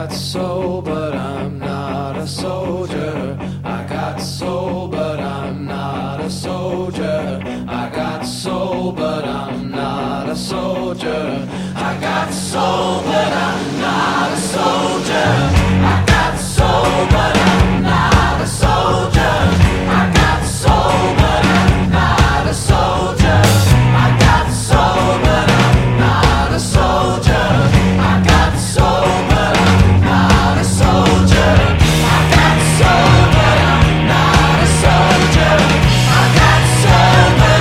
got soul, but I'm not a soldier. I got soul, but I'm not a soldier. I got soul, but I'm not a soldier. I got soul, but I'm